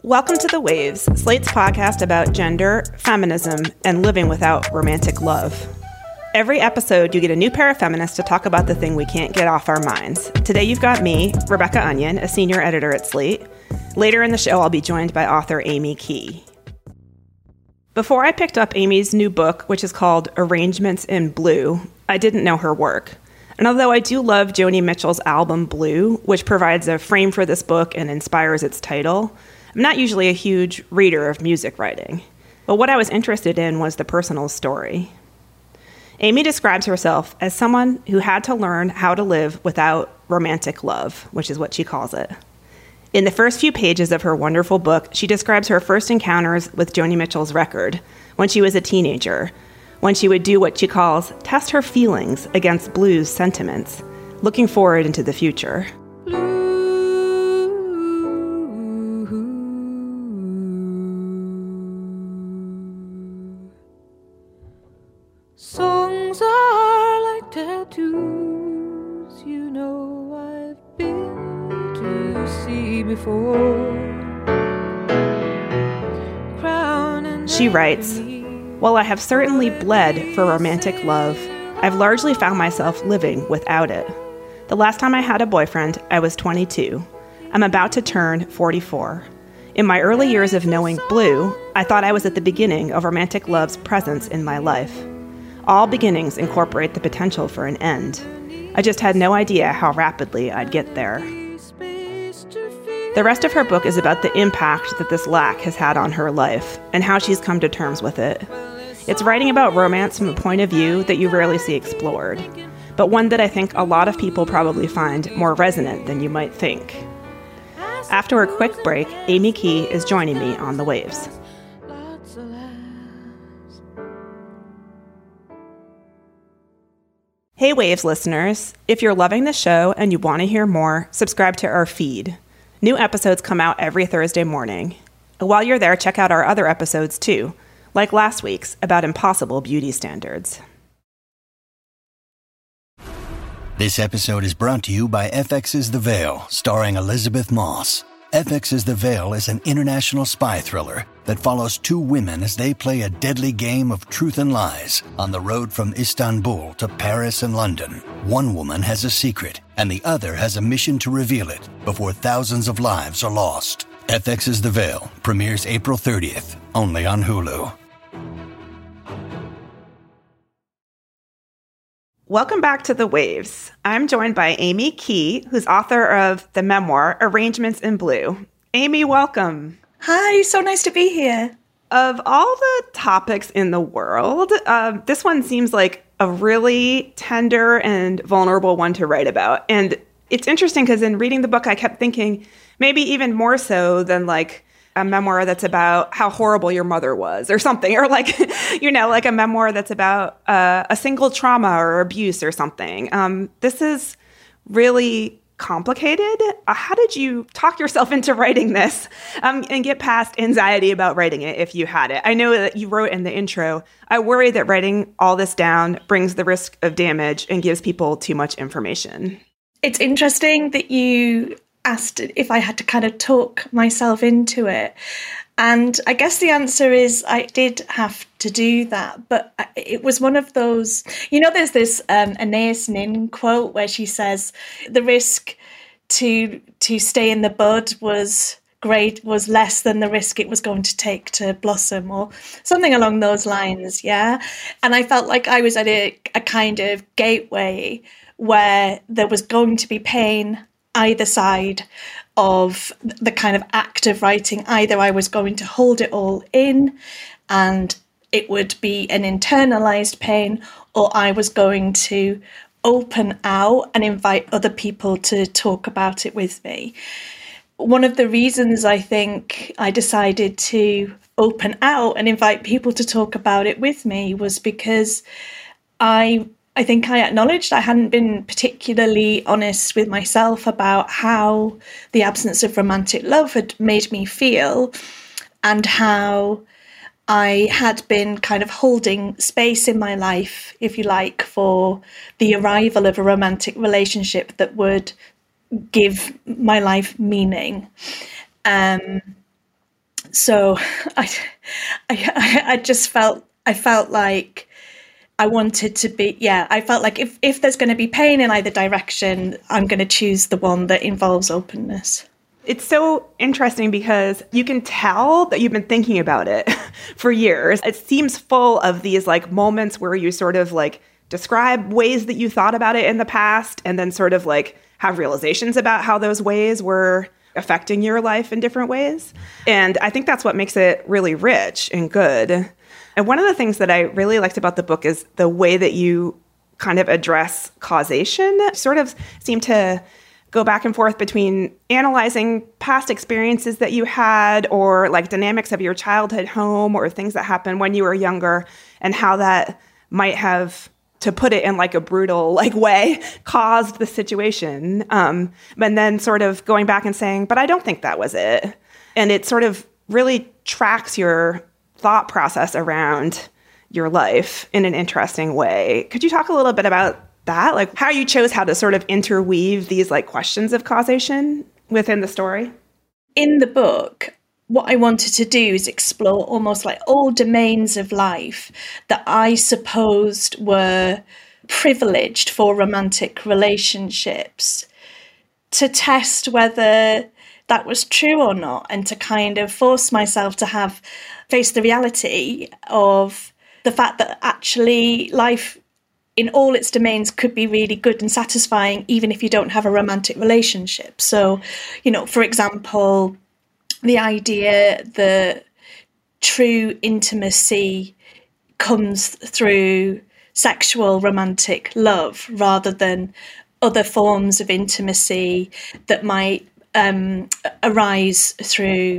Welcome to The Waves, Slate's podcast about gender, feminism, and living without romantic love. Every episode, you get a new pair of feminists to talk about the thing we can't get off our minds. Today, you've got me, Rebecca Onion, a senior editor at Slate. Later in the show, I'll be joined by author Amy Key. Before I picked up Amy's new book, which is called Arrangements in Blue, I didn't know her work. And although I do love Joni Mitchell's album Blue, which provides a frame for this book and inspires its title, I'm not usually a huge reader of music writing. But what I was interested in was the personal story. Amy describes herself as someone who had to learn how to live without romantic love, which is what she calls it. In the first few pages of her wonderful book, she describes her first encounters with Joni Mitchell's record when she was a teenager, when she would do what she calls test her feelings against blues sentiments, looking forward into the future. Songs are like tattoos, you know I've been to see before. She writes, "While I have certainly bled for romantic love, I've largely found myself living without it. The last time I had a boyfriend, I was 22. I'm about to turn 44. In my early years of knowing Blue, I thought I was at the beginning of romantic love's presence in my life. All beginnings incorporate the potential for an end. I just had no idea how rapidly I'd get there." The rest of her book is about the impact that this lack has had on her life and how she's come to terms with it. It's writing about romance from a point of view that you rarely see explored, but one that I think a lot of people probably find more resonant than you might think. After a quick break, Amy Key is joining me on The Waves. Hey Waves listeners, if you're loving the show and you want to hear more, subscribe to our feed. New episodes come out every Thursday morning. While you're there, check out our other episodes too, like last week's about impossible beauty standards. This episode is brought to you by FX's The Veil, starring Elizabeth Moss. FX's The Veil is an international spy thriller that follows two women as they play a deadly game of truth and lies on the road from Istanbul to Paris and London. One woman has a secret, and the other has a mission to reveal it before thousands of lives are lost. FX's The Veil premieres April 30th, only on Hulu. Welcome back to The Waves. I'm joined by Amy Key, who's author of the memoir, Arrangements in Blue. Amy, welcome. Hi, so nice to be here. Of all the topics in the world, this one seems like a really tender and vulnerable one to write about. And it's interesting because in reading the book, I kept thinking maybe even more so than like a memoir that's about how horrible your mother was or something, or like, you know, like a memoir that's about a single trauma or abuse or something. This is really complicated. How did you talk yourself into writing this and get past anxiety about writing it if you had it? I know that you wrote in the intro, I worry that writing all this down brings the risk of damage and gives people too much information. It's interesting that you asked if I had to kind of talk myself into it. And I guess the answer is I did have to do that, but it was one of those, you know, there's this Anais Nin quote where she says the risk to stay in the bud was less than the risk it was going to take to blossom, or something along those lines. Yeah. And I felt like I was at a kind of gateway where there was going to be pain either side of the kind of act of writing. Either I was going to hold it all in and it would be an internalized pain, or I was going to open out and invite other people to talk about it with me. One of the reasons I think I decided to open out and invite people to talk about it with me was because I think I acknowledged I hadn't been particularly honest with myself about how the absence of romantic love had made me feel, and how I had been kind of holding space in my life, if you like, for the arrival of a romantic relationship that would give my life meaning. So I just felt like I wanted to be, I felt like if there's going to be pain in either direction, I'm going to choose the one that involves openness. It's so interesting because you can tell that you've been thinking about it for years. It seems full of these like moments where you sort of like describe ways that you thought about it in the past and then sort of like have realizations about how those ways were affecting your life in different ways. And I think that's what makes it really rich and good. And one of the things that I really liked about the book is the way that you kind of address causation. You sort of seem to go back and forth between analyzing past experiences that you had or like dynamics of your childhood home or things that happened when you were younger and how that might have, to put it in like a brutal like way, caused the situation. And then sort of going back and saying, but I don't think that was it. And it sort of really tracks your thought process around your life in an interesting way. Could you talk a little bit about that? Like how you chose how to sort of interweave these like questions of causation within the story? In the book, what I wanted to do is explore almost like all domains of life that I supposed were privileged for romantic relationships, to test whether that was true or not, and to kind of force myself to face the reality of the fact that actually life in all its domains could be really good and satisfying, even if you don't have a romantic relationship. So, for example, the idea that true intimacy comes through sexual romantic love rather than other forms of intimacy that might arise through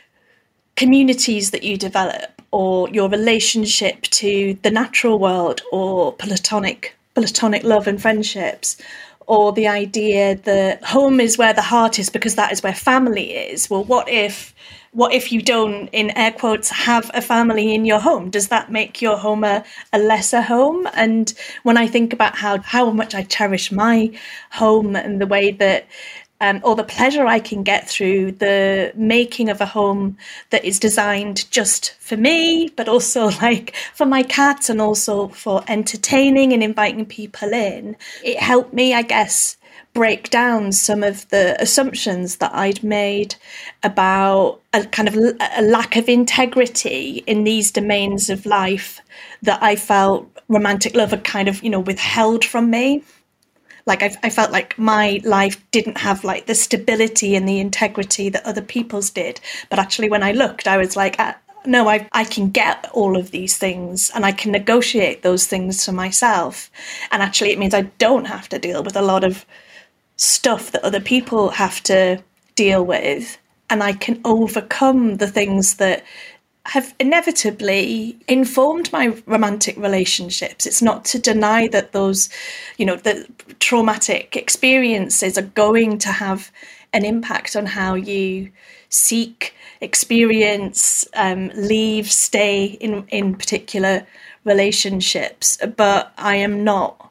communities that you develop, or your relationship to the natural world, or platonic love and friendships, or the idea that home is where the heart is because that is where family is. Well, what if you don't, in air quotes, have a family in your home? Does that make your home a lesser home? And when I think about how much I cherish my home and the way that or the pleasure I can get through the making of a home that is designed just for me, but also like for my cats and also for entertaining and inviting people in. It helped me, I guess, break down some of the assumptions that I'd made about a kind of a lack of integrity in these domains of life that I felt romantic love had kind of, withheld from me. Like I felt like my life didn't have like the stability and the integrity that other people's did. But actually, when I looked, I was like, no, I can get all of these things and I can negotiate those things for myself. And actually, it means I don't have to deal with a lot of stuff that other people have to deal with. And I can overcome the things that have inevitably informed my romantic relationships. It's not to deny that those, the traumatic experiences are going to have an impact on how you seek, experience, leave, stay in particular relationships. But I am not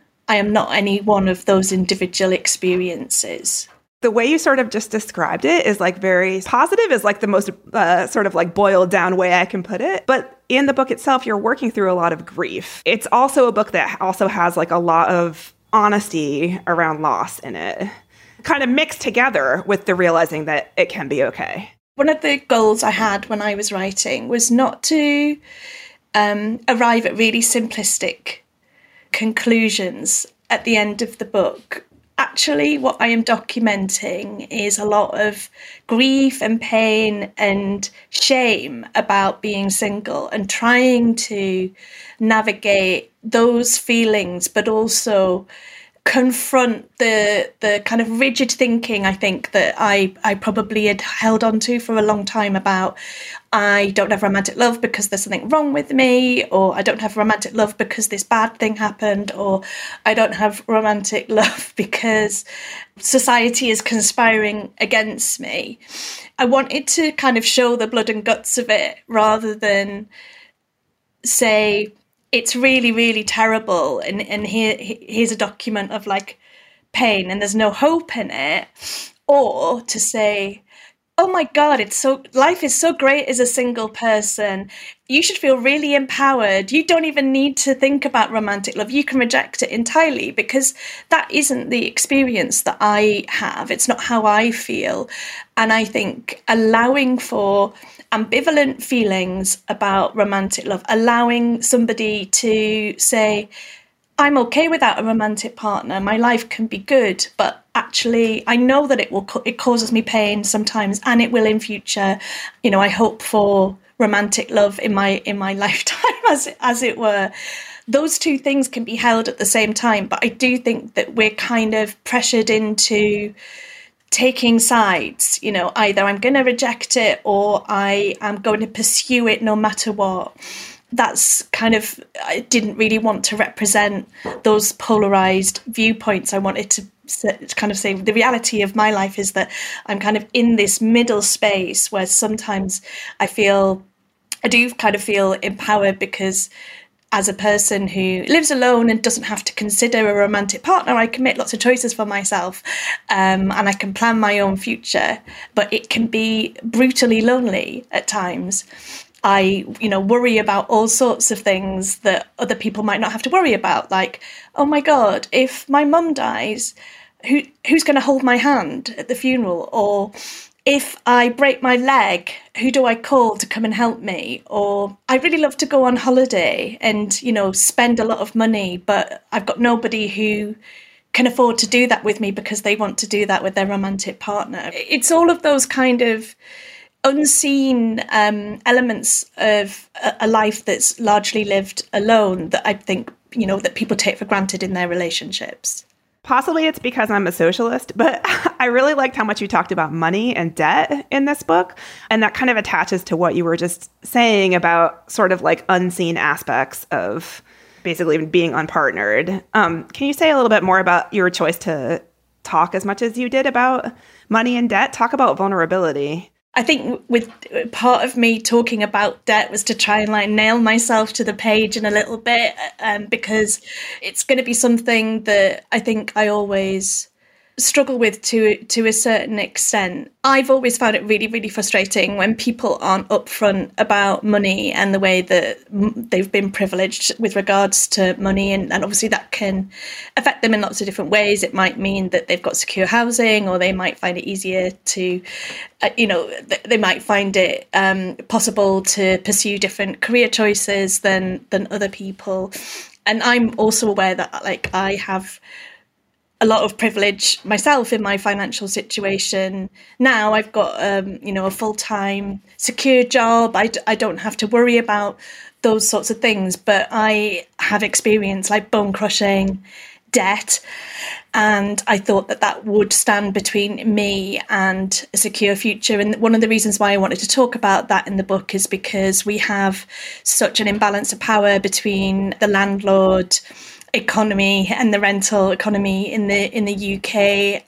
any one of those individual experiences. The way you sort of just described it is like very positive, is like the most sort of like boiled down way I can put it. But in the book itself, you're working through a lot of grief. It's also a book that also has like a lot of honesty around loss in it, kind of mixed together with the realizing that it can be okay. One of the goals I had when I was writing was not to arrive at really simplistic conclusions at the end of the book. Actually, what I am documenting is a lot of grief and pain and shame about being single and trying to navigate those feelings, but also confront the kind of rigid thinking, I think, that I probably had held on to for a long time about I don't have romantic love because there's something wrong with me, or I don't have romantic love because this bad thing happened, or I don't have romantic love because society is conspiring against me. I wanted to kind of show the blood and guts of it rather than say, it's really, really terrible, and here's a document of like pain and there's no hope in it, or to say, oh my God, life is so great as a single person. You should feel really empowered. You don't even need to think about romantic love. You can reject it entirely, because that isn't the experience that I have. It's not how I feel. And I think allowing for ambivalent feelings about romantic love, allowing somebody to say, I'm okay without a romantic partner. My life can be good, but actually I know that it causes me pain sometimes, and it will in future. You know, I hope for romantic love in my lifetime, as it were. Those two things can be held at the same time, but I do think that we're kind of pressured into taking sides. You know, either I'm going to reject it or I am going to pursue it no matter what. That's kind of, I didn't really want to represent those polarized viewpoints. I wanted to kind of say the reality of my life is that I'm kind of in this middle space where sometimes I do kind of feel empowered, because as a person who lives alone and doesn't have to consider a romantic partner, I can make lots of choices for myself, and I can plan my own future, but it can be brutally lonely at times. I, worry about all sorts of things that other people might not have to worry about. Like, oh my God, if my mum dies, who's going to hold my hand at the funeral? Or if I break my leg, who do I call to come and help me? Or I really love to go on holiday and, spend a lot of money, but I've got nobody who can afford to do that with me because they want to do that with their romantic partner. It's all of those kind of unseen elements of a life that's largely lived alone that I think, that people take for granted in their relationships. Possibly it's because I'm a socialist, but I really liked how much you talked about money and debt in this book. And that kind of attaches to what you were just saying about sort of like unseen aspects of basically being unpartnered. Can you say a little bit more about your choice to talk as much as you did about money and debt? Talk about vulnerability. I think with part of me talking about debt was to try and nail myself to the page in a little bit, because it's going to be something that I think I always struggle with to a certain extent. I've always found it really, really frustrating when people aren't upfront about money and the way that they've been privileged with regards to money. And obviously that can affect them in lots of different ways. It might mean that they've got secure housing, or they might find it easier to, they might find it possible to pursue different career choices than other people. And I'm also aware that I have a lot of privilege myself in my financial situation. Now I've got, a full-time secure job. I don't have to worry about those sorts of things, but I have experienced like bone-crushing debt. And I thought that would stand between me and a secure future. And one of the reasons why I wanted to talk about that in the book is because we have such an imbalance of power between the landlord economy and the rental economy in the UK,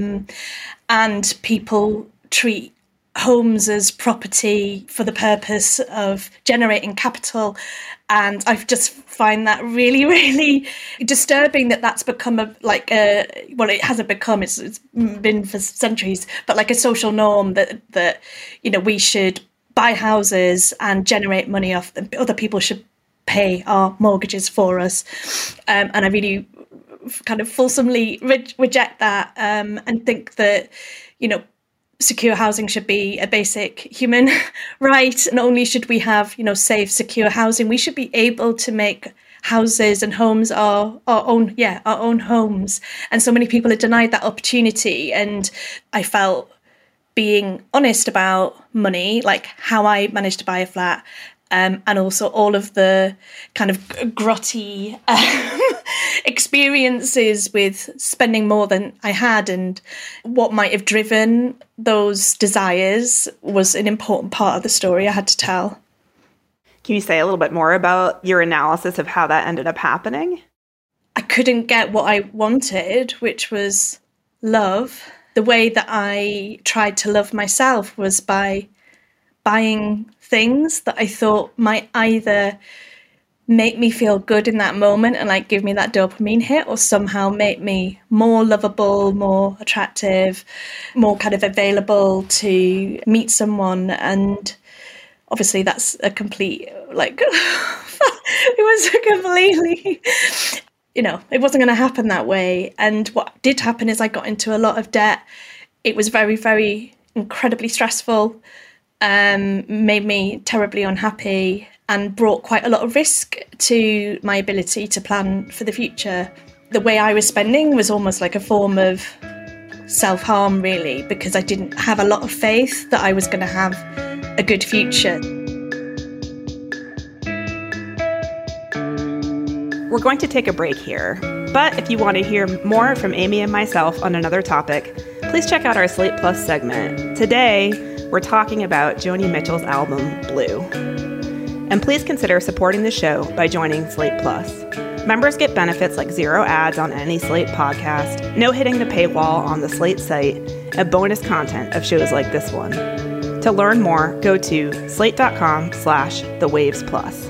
and people treat homes as property for the purpose of generating capital. And I just find that really, really disturbing that that's become it hasn't become, it's been for centuries, but like a social norm that we should buy houses and generate money off them. Other people should pay our mortgages for us. And I really kind of fulsomely reject that, and think that, secure housing should be a basic human right. Not only should we have, safe, secure housing, we should be able to make houses and homes our own homes. And so many people are denied that opportunity. And I felt being honest about money, like how I managed to buy a flat, and also all of the kind of grotty experiences with spending more than I had, and what might have driven those desires was an important part of the story I had to tell. Can you say a little bit more about your analysis of how that ended up happening? I couldn't get what I wanted, which was love. The way that I tried to love myself was by buying things that I thought might either make me feel good in that moment and like give me that dopamine hit, or somehow make me more lovable, more attractive, more kind of available to meet someone. And obviously that's a complete, like, it was completely, it wasn't going to happen that way. And what did happen is I got into a lot of debt. It was very, very incredibly stressful, made me terribly unhappy, and brought quite a lot of risk to my ability to plan for the future. The way I was spending was almost like a form of self-harm, really, because I didn't have a lot of faith that I was going to have a good future. We're going to take a break here, but if you want to hear more from Amy and myself on another topic, please check out our Slate Plus segment. Today, we're talking about Joni Mitchell's album, Blue. And please consider supporting the show by joining Slate Plus. Members get benefits like 0 ads on any Slate podcast, no hitting the paywall on the Slate site, and bonus content of shows like this one. To learn more, go to slate.com/thewavesplus.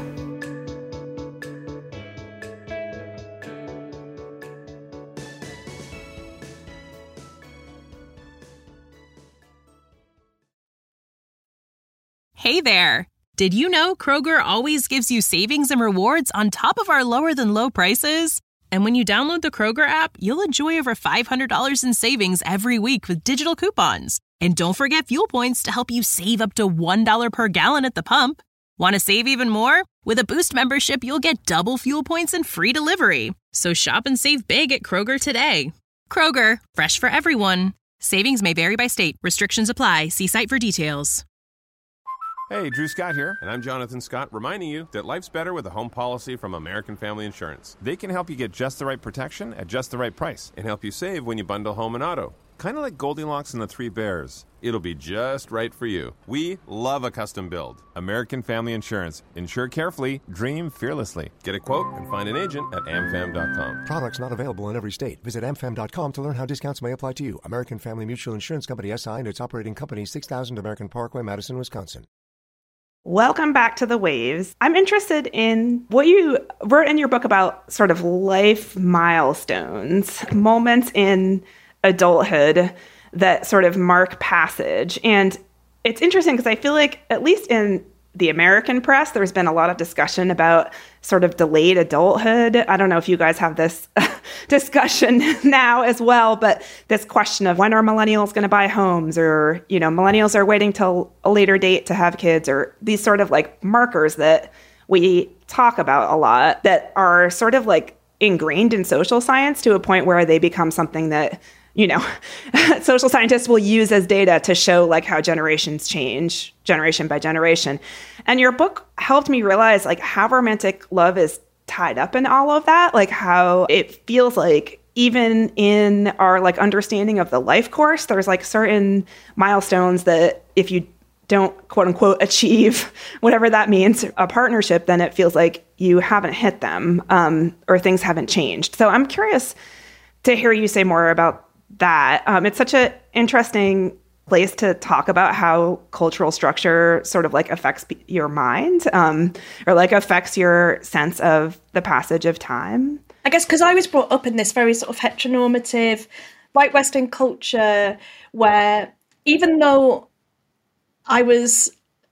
Hey there! Did you know Kroger always gives you savings and rewards on top of our lower-than-low prices? And when you download the Kroger app, you'll enjoy over $500 in savings every week with digital coupons. And don't forget fuel points to help you save up to $1 per gallon at the pump. Want to save even more? With a Boost membership, you'll get double fuel points and free delivery. So shop and save big at Kroger today. Kroger, fresh for everyone. Savings may vary by state. Restrictions apply. See site for details. Hey, Drew Scott here, and I'm Jonathan Scott, reminding you that life's better with a home policy from American Family Insurance. They can help you get just the right protection at just the right price and help you save when you bundle home and auto. Kind of like Goldilocks and the Three Bears. It'll be just right for you. We love a custom build. American Family Insurance. Insure carefully, dream fearlessly. Get a quote and find an agent at amfam.com. Products not available in every state. Visit amfam.com to learn how discounts may apply to you. American Family Mutual Insurance Company, SI, and its operating company, 6000 American Parkway, Madison, Wisconsin. Welcome back to The Waves. I'm interested in what you wrote in your book about sort of life milestones, moments in adulthood that sort of mark passage. And it's interesting because I feel like, at least in the American press, there's been a lot of discussion about sort of delayed adulthood. I don't know if you guys have this discussion now as well, but this question of when are millennials going to buy homes, or, millennials are waiting till a later date to have kids, or these sort of like markers that we talk about a lot that are sort of like ingrained in social science to a point where they become something that, social scientists will use as data to show like how generations change generation by generation. And your book helped me realize like how romantic love is tied up in all of that, like how it feels like even in our like understanding of the life course, there's like certain milestones that if you don't quote unquote achieve whatever that means, a partnership, then it feels like you haven't hit them, or things haven't changed. So I'm curious to hear you say more about that. It's such an interesting place to talk about how cultural structure sort of like affects your mind, or like affects your sense of the passage of time. I guess because I was brought up in this very sort of heteronormative white Western culture where even though I was,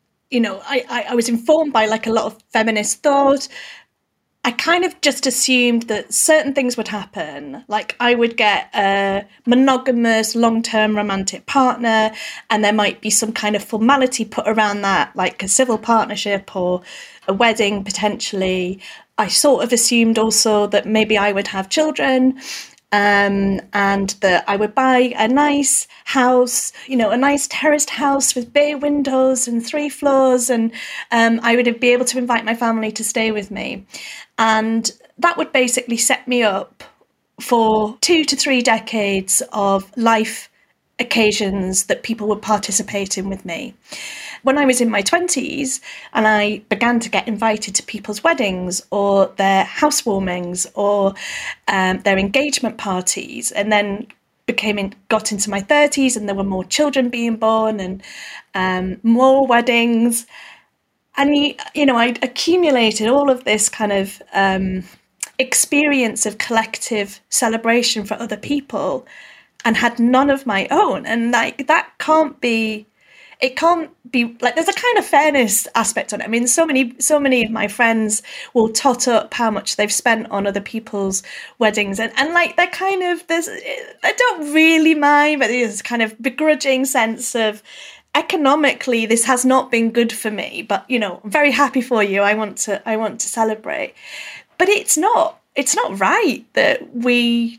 I was informed by like a lot of feminist thought, I kind of just assumed that certain things would happen. Like I would get a monogamous, long-term romantic partner, and there might be some kind of formality put around that, like a civil partnership or a wedding potentially. I sort of assumed also that maybe I would have children, and that I would buy a nice house, a nice terraced house with bay windows and 3 floors, and I would be able to invite my family to stay with me. And that would basically set me up for 2 to 3 decades of life occasions that people would participate in with me. When I was in my 20s and I began to get invited to people's weddings or their housewarmings or their engagement parties, and then got into my 30s and there were more children being born and more weddings, I accumulated all of this kind of experience of collective celebration for other people and had none of my own. And like, that can't be like, there's a kind of fairness aspect on it. I mean, so many of my friends will tot up how much they've spent on other people's weddings, and like, they're kind of, they don't really mind, but there's kind of begrudging sense of, economically, this has not been good for me, but I'm very happy for you. I want to celebrate. But it's not right that we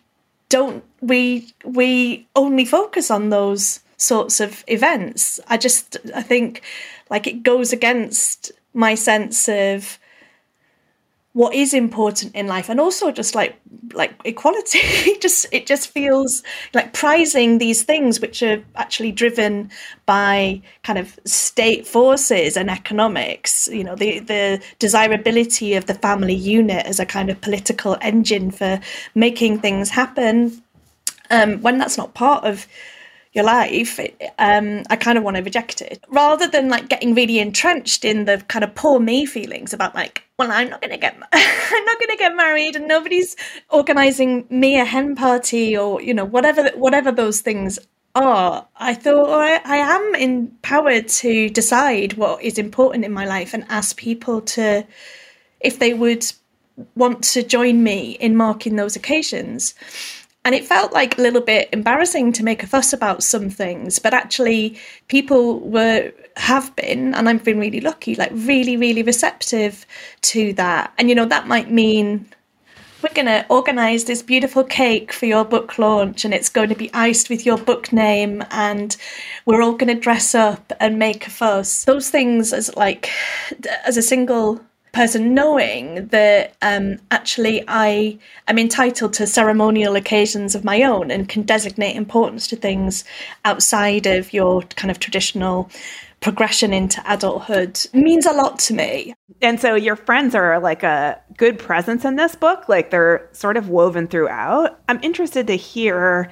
only focus on those sorts of events. I think like it goes against my sense of what is important in life, and also just like equality. it just feels like prizing these things which are actually driven by kind of state forces and economics, the desirability of the family unit as a kind of political engine for making things happen, when that's not part of your life. I kind of want to reject it, rather than like getting really entrenched in the kind of poor me feelings about like, well, I'm not going to get married, and nobody's organising me a hen party, or whatever those things are. I thought, I am empowered to decide what is important in my life, and ask people to, if they would want to join me in marking those occasions. And it felt like a little bit embarrassing to make a fuss about some things, but actually people have been, and I've been really lucky, like really, really receptive to that. And, that might mean we're going to organise this beautiful cake for your book launch, and it's going to be iced with your book name, and we're all going to dress up and make a fuss. Those things, as a single person, knowing that actually I am entitled to ceremonial occasions of my own and can designate importance to things outside of your kind of traditional progression into adulthood, means a lot to me. And so your friends are like a good presence in this book, like they're sort of woven throughout. I'm interested to hear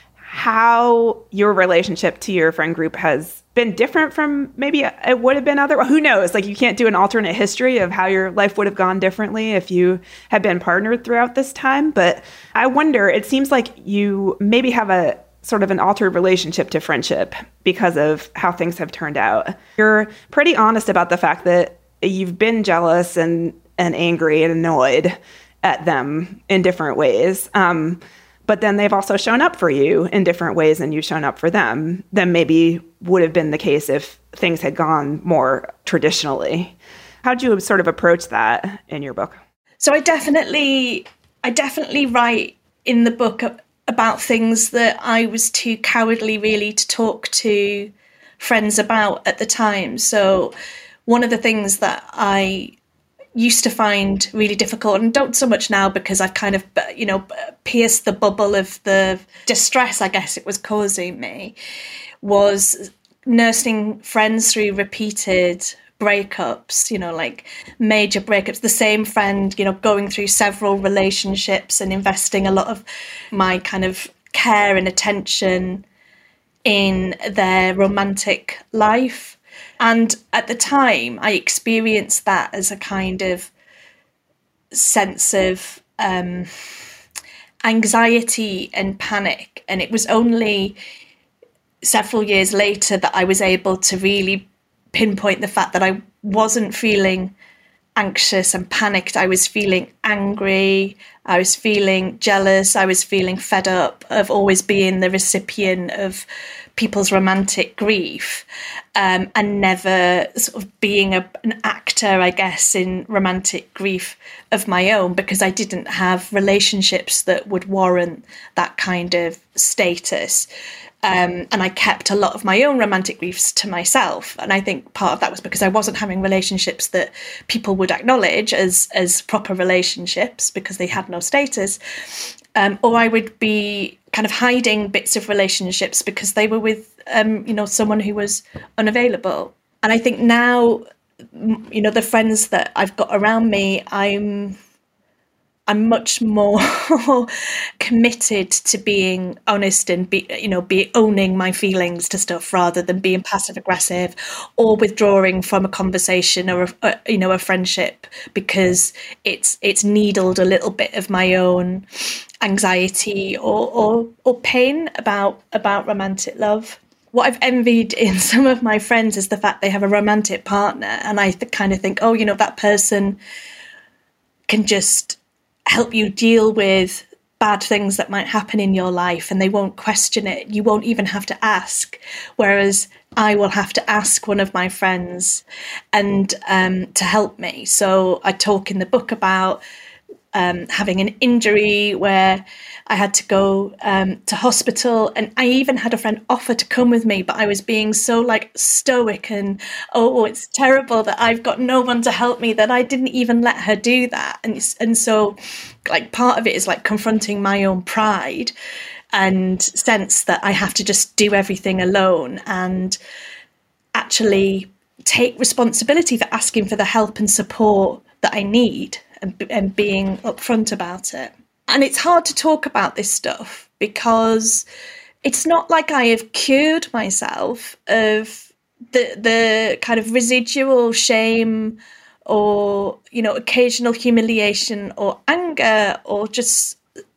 how your relationship to your friend group has been different from maybe it would have been other. Who knows? Like, you can't do an alternate history of how your life would have gone differently if you had been partnered throughout this time. But I wonder, it seems like you maybe have a sort of an altered relationship to friendship because of how things have turned out. You're pretty honest about the fact that you've been jealous and angry and annoyed at them in different ways. But then they've also shown up for you in different ways than you've shown up for them than maybe would have been the case if things had gone more traditionally. How'd you sort of approach that in your book? So I definitely write in the book about things that I was too cowardly really to talk to friends about at the time. So one of the things that I used to find really difficult, and don't so much now because I've kind of, pierced the bubble of the distress, I guess it was causing me, was nursing friends through repeated breakups, like major breakups. The same friend, going through several relationships and investing a lot of my kind of care and attention in their romantic life. And at the time, I experienced that as a kind of sense of anxiety and panic. And it was only several years later that I was able to really pinpoint the fact that I wasn't feeling anxious and panicked. I was feeling angry. I was feeling jealous. I was feeling fed up of always being the recipient of people's romantic grief, and never sort of being an actor, I guess, in romantic grief of my own, because I didn't have relationships that would warrant that kind of status. And I kept a lot of my own romantic griefs to myself. And I think part of that was because I wasn't having relationships that people would acknowledge as proper relationships because they had no status. Or I would be kind of hiding bits of relationships because they were with, someone who was unavailable. And I think now, the friends that I've got around me, I'm I'm much more committed to being honest and be owning my feelings to stuff rather than being passive aggressive or withdrawing from a conversation or a friendship because it's needled a little bit of my own anxiety or pain about romantic love. What I've envied in some of my friends is the fact they have a romantic partner, and I kind of think, oh, that person can just help you deal with bad things that might happen in your life and they won't question it. You won't even have to ask. Whereas I will have to ask one of my friends and to help me. So I talk in the book about having an injury where I had to go to hospital, and I even had a friend offer to come with me, but I was being so stoic and it's terrible that I've got no one to help me that I didn't even let her do that. And so part of it is confronting my own pride and sense that I have to just do everything alone and actually take responsibility for asking for the help and support that I need and being upfront about it. And it's hard to talk about this stuff because it's not like I have cured myself of the kind of residual shame or, occasional humiliation or anger or just,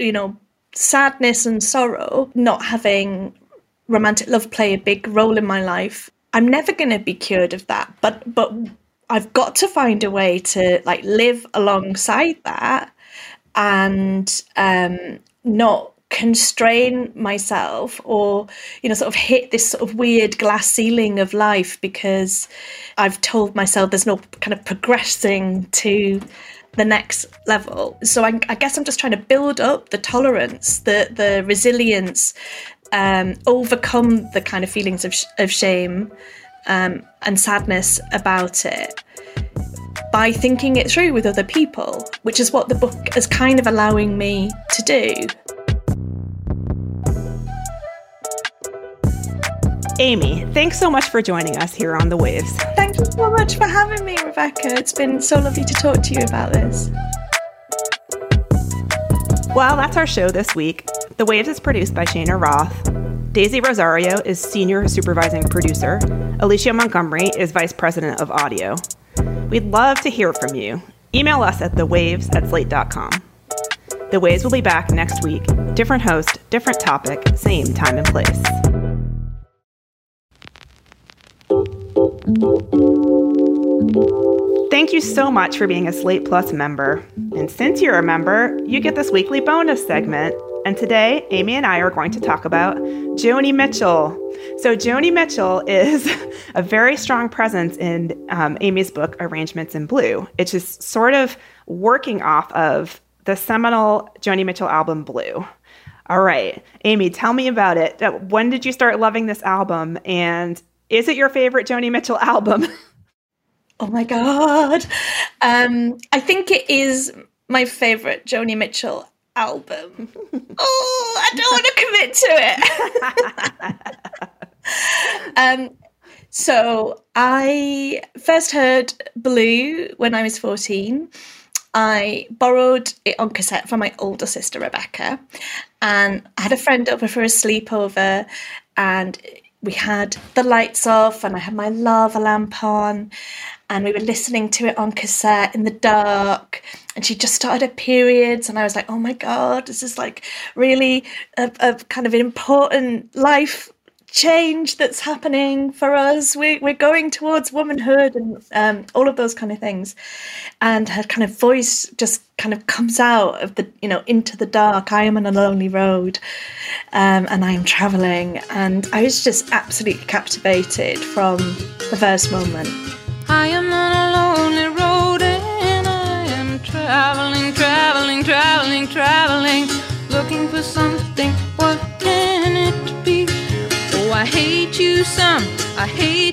sadness and sorrow, not having romantic love play a big role in my life. I'm never going to be cured of that, but I've got to find a way to live alongside that and not constrain myself or, sort of hit this sort of weird glass ceiling of life because I've told myself there's no kind of progressing to the next level. So I guess I'm just trying to build up the tolerance, the resilience, overcome the kind of feelings of shame and sadness about it by thinking it through with other people, which is what the book is kind of allowing me to do. Amy, thanks so much for joining us here on The Waves. Thank you so much for having me, Rebecca. It's been so lovely to talk to you about this. Well, that's our show this week. The Waves is produced by Shana Roth. Daisy Rosario is senior supervising producer. Alicia Montgomery is vice president of audio. We'd love to hear from you. Email us at thewaves@slate.com. The Waves will be back next week. Different host, different topic, same time and place. Thank you so much for being a Slate Plus member. And since you're a member, you get this weekly bonus segment. And today, Amy and I are going to talk about Joni Mitchell. So Joni Mitchell is a very strong presence in Amy's book, Arrangements in Blue. It's just sort of working off of the seminal Joni Mitchell album, Blue. All right, Amy, tell me about it. When did you start loving this album? And is it your favorite Joni Mitchell album? Oh my God. I think it is my favorite Joni Mitchell album. Oh, I don't want to commit to it. So I first heard Blue when I was 14. I borrowed it on cassette from my older sister, Rebecca, and I had a friend over for a sleepover, and we had the lights off and I had my lava lamp on and we were listening to it on cassette in the dark, and she just started her periods and I was like, oh my God, this is really a kind of important life change that's happening for us. We're going towards womanhood and all of those kind of things. And her kind of voice just kind of comes out of the, into the dark. I am on a lonely road and I am traveling. And I was just absolutely captivated from the first moment. I am on a lonely road and I am traveling, looking for something. What can it be? Oh, I hate you some, I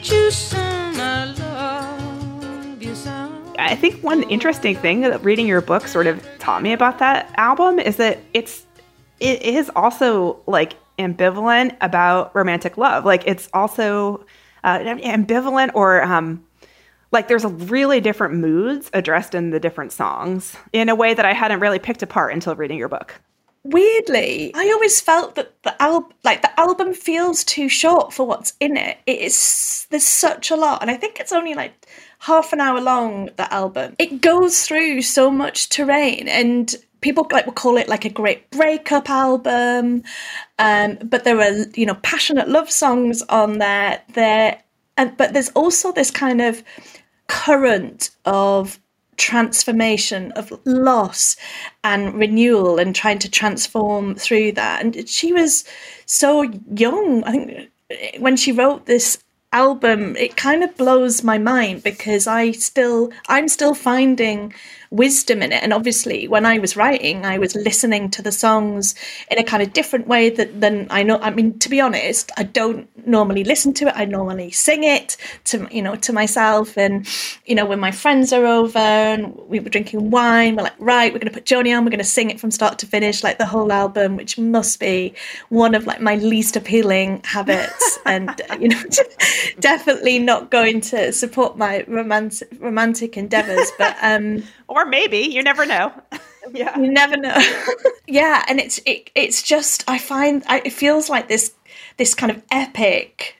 love you some. I think one interesting thing that reading your book sort of taught me about that album is that it is also ambivalent about romantic love. It's also ambivalent or Like there's really different moods addressed in the different songs in a way that I hadn't really picked apart until reading your book. Weirdly, I always felt that the album feels too short for what's in it. There's such a lot, and I think it's only like half an hour long, the album. It goes through so much terrain, and people will call it like a great breakup album. But there are, passionate love songs on there. But there's also this kind of current of transformation, of loss and renewal, and trying to transform through that. And she was so young. I think when she wrote this album, it kind of blows my mind, because I'm still finding wisdom in it. And obviously when I was writing, I was listening to the songs in a kind of different way than I know. I mean, to be honest, I don't normally listen to it. I normally sing it to myself. And, when my friends are over and we were drinking wine, we're like, right, we're going to put Joni on, we're going to sing it from start to finish, like the whole album, which must be one of like my least appealing habits. And, definitely not going to support my romantic endeavors, but, or maybe, you never know. Yeah, you never know. Yeah, and it's just, I find it feels like this kind of epic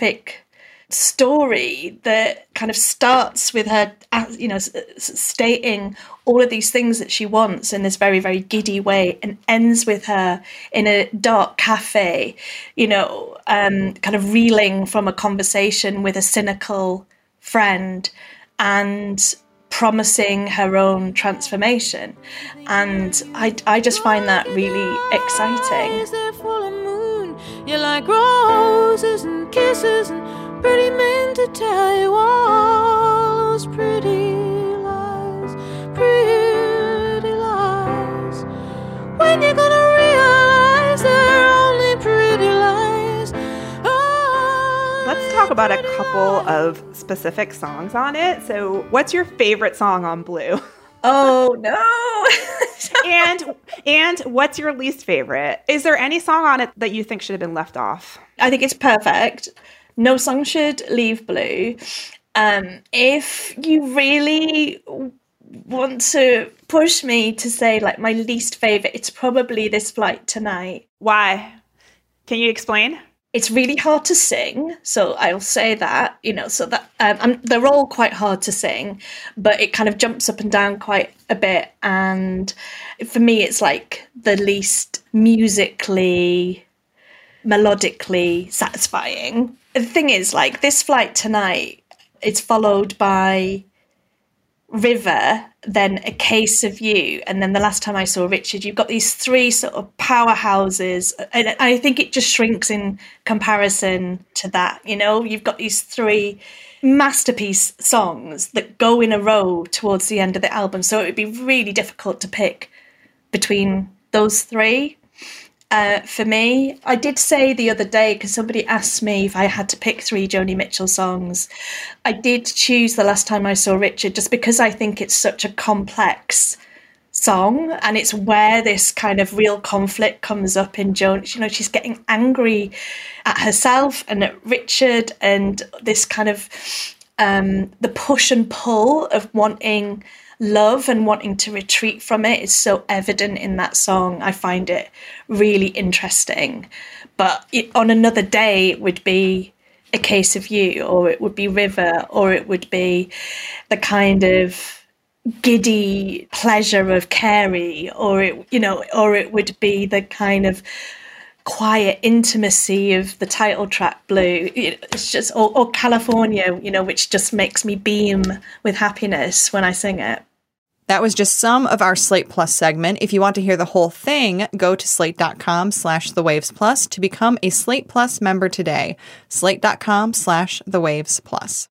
story that kind of starts with her, stating all of these things that she wants in this very, very giddy way, and ends with her in a dark cafe, kind of reeling from a conversation with a cynical friend, and promising her own transformation. And I just find that really exciting. You like roses and kisses and pretty men to tell you all those pretty lies. When you're gonna realize they're only pretty lies. Let's talk about a couple of specific songs on it. So what's your favorite song on Blue? Oh, no. And what's your least favorite? Is there any song on it that you think should have been left off? I think it's perfect. No song should leave Blue. If you really want to push me to say like my least favorite, it's probably This Flight Tonight. Why? Can you explain? It's really hard to sing, so I'll say that, so that they're all quite hard to sing, but it kind of jumps up and down quite a bit. And for me, it's like the least musically, melodically satisfying. The thing is, like, This Flight Tonight, it's followed by River, then A Case of You, and then The Last Time I Saw Richard. You've got these three sort of powerhouses, and I think it just shrinks in comparison to that. You've got these three masterpiece songs that go in a row towards the end of the album, so it would be really difficult to pick between those three. For me, I did say the other day, because somebody asked me if I had to pick three Joni Mitchell songs, I did choose The Last Time I Saw Richard, just because I think it's such a complex song, and it's where this kind of real conflict comes up in Joni. She's getting angry at herself and at Richard, and this kind of the push and pull of wanting love and wanting to retreat from it is so evident in that song. I find it really interesting. But on another day, it would be A Case of You, or it would be River, or it would be the kind of giddy pleasure of Carey, or it would be the kind of quiet intimacy of the title track Blue. It's just, or California, which just makes me beam with happiness when I sing it. That was just some of our Slate Plus segment. If you want to hear the whole thing, go to slate.com/thewavesplus to become a Slate Plus member today. Slate.com/thewavesplus.